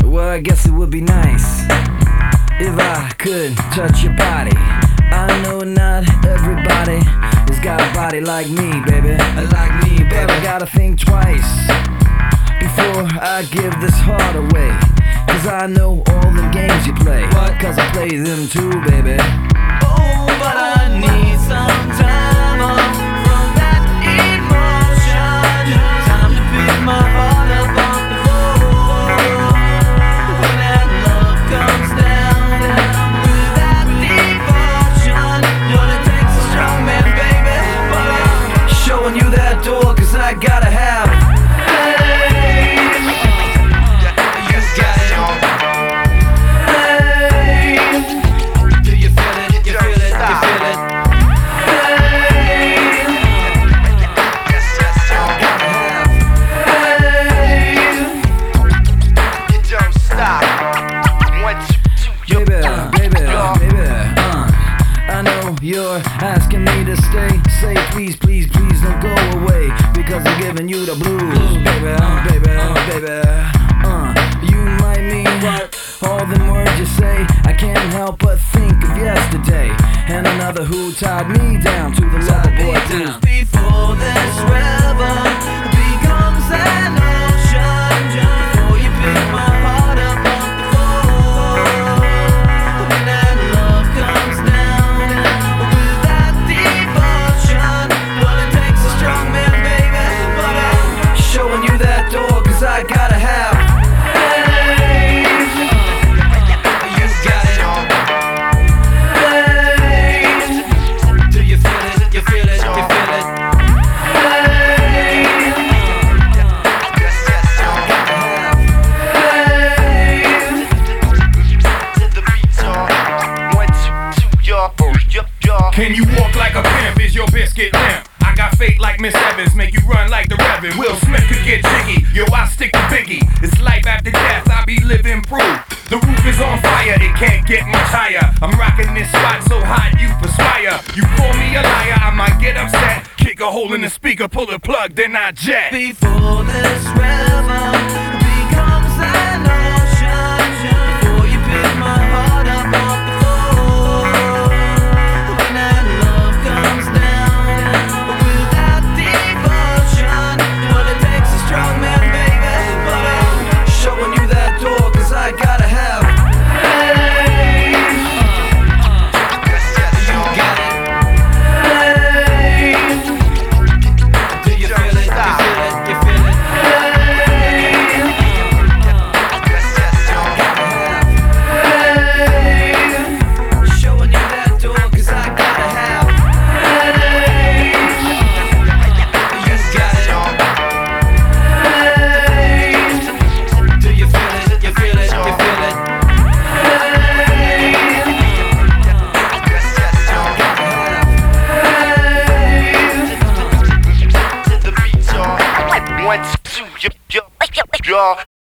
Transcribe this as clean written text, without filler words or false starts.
Well, I guess it would be nice if I could touch your body. I know not everybody has got a body like me, baby. Like me, baby. But I gotta think twice before I give this heart away. Cause I know all the games you play. What? Cause I play them too, baby. Oh, but I need some time off from that emotion. Time to pick my heart up off the floor. When that love comes down with that devotion, it takes a strong man, baby. But I'm showing you that door cause I gotta have. You're asking me to stay. Say please, please, please don't go away, because I'm giving you the blues, baby, baby, baby. You might mean all the words you say. I can't help but think of yesterday and another who tied me down to the lover boy blues. Before this river becomes an ocean, before you pick my heart up off the floor, when that love comes down with that devotion, it takes a strong man, baby. But I'm showing you that door cause I gotta have. Can you walk like a pimp? Is your biscuit limp? I got fate like Miss Evans, make you run like the Reverend. Will Smith could get jiggy, yo, I stick to Biggie. It's life after death, I be living proof. The roof is on fire, it can't get much higher. I'm rocking this spot so hot you perspire. You call me a liar, I might get upset. Kick a hole in the speaker, pull the plug, then I jet. before this river becomes an ocean, before you pick my heart up off the floor, when that love comes down with that devotion, it takes a strong man, baby. But I'm Showing you that door cause I gotta have. you got it. Do you feel it? You feel it? You feel it? Showing you that door cause I gotta have. You got it. Do you feel it? You feel it? You feel it? To the beat, y'all. 1, 2, y'all.